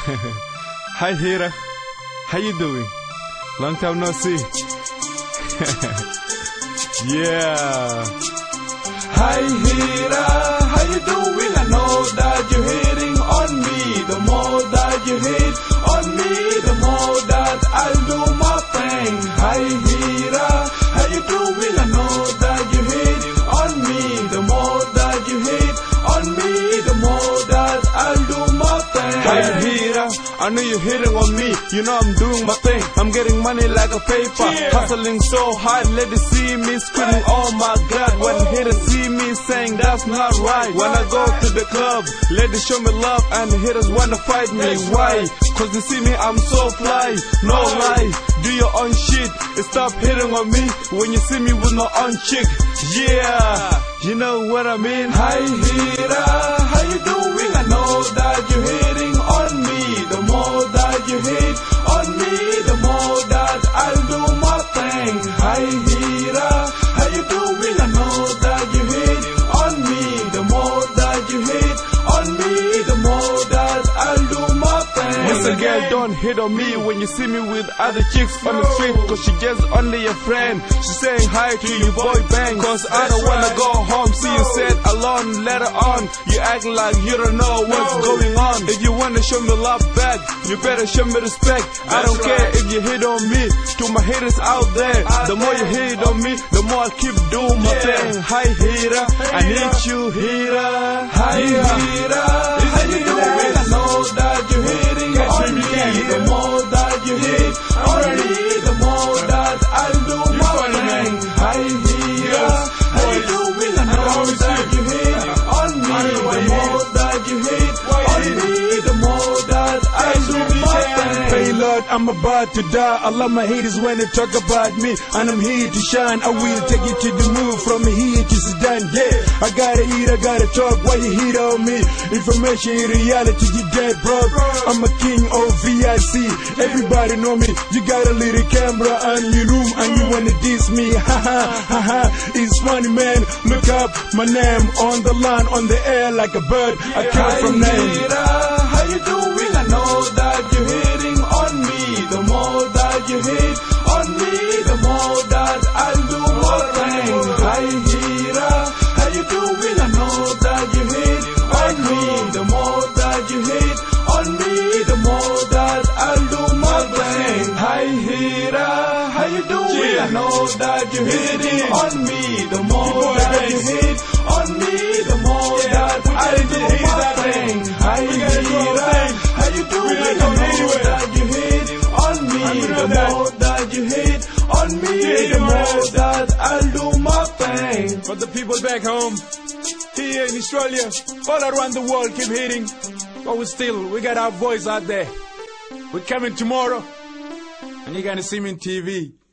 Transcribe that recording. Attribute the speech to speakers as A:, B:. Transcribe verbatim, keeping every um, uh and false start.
A: Hi Hira, how you doing? Long time no see. Yeah.
B: Hi Hira, how you doing? I know that you're hitting on me. The more that you hit on me, the more that I'll do my thing. Hi Hira, how you doing? I know that you hit on me. The more that you hit on me, the more that I'll do my thing.
A: Hi Hira, I know you're hitting on me. You know I'm doing my thing. I'm getting money like a paper.
B: Yeah.
A: Hustling so hard, let it see me screaming, oh my God. When
B: Oh.
A: haters see me saying that's not right. When I go to the club, ladies show me love and haters wanna fight me.
B: That's
A: Why?
B: right.
A: Cause they see me, I'm so fly. No lie, do your own shit. Stop hitting on me when you see me with my own chick. Yeah, you know what I mean?
B: Hi Hira, how you doing? I know that you're hitting on me. The more that you hit on me, the more that I'll do my thing. Hi Hira, how you doing? I know that you hit on me. The more that you hit on me, the more that I'll do my thing.
A: Listen girl, don't hit on me when you see me with other chicks on the street. Cause she just only a friend. She's saying hi to your boy Bang. Cause I don't wanna go home, see you sit alone later on. You act like you don't know what's going on. If you wanna show me love back, you better show me respect. I don't care if you hit on me. To my haters out there, the more you hit on me, the more I keep doing my thing. Hi Hira, I need you Hira.
B: Hi Hira, how you doing? I know that you're hitting on me. The more that you hit on me, the more that I'll do my thing. Hi Hira, how you doing? I know that you hit on me. The more that you hit on me, the more that I'll do my thing.
C: Hey Lord, I'm about to die. I love my haters when they talk about me, and I'm here to shine. I will take you to the moon, from here to Sudan. Yeah, I gotta eat, I gotta talk. Why you hit on me? Information, reality, you dead, bro. I'm a king of V I C. Everybody know me. You got a little camera on your room, and you wanna diss me? Ha ha ha ha. It's funny, man. Look up my name on the line, on the air like a bird. I come from
B: Hi
C: name.
B: Hira, how you doing? I know that you're hitting on me. The more that you hit on me, the more that I'll do my thing. Hi Hira, how you doing? I know that you hit on me. The more that you hit on me, the more that I'll do my thing. Hi Hira, how you doing? I know that you're hitting on me. The more that you hit on me, the more that I'll do my thing. Hi Hira, how you doing? I know that you hit on me. The more that you hit on me, the more that I'll do my thing.
C: For the people back home, here in Australia, all around the world keep hitting, but we still, we got our voice out there. We're coming tomorrow, and you're gonna see me on T V.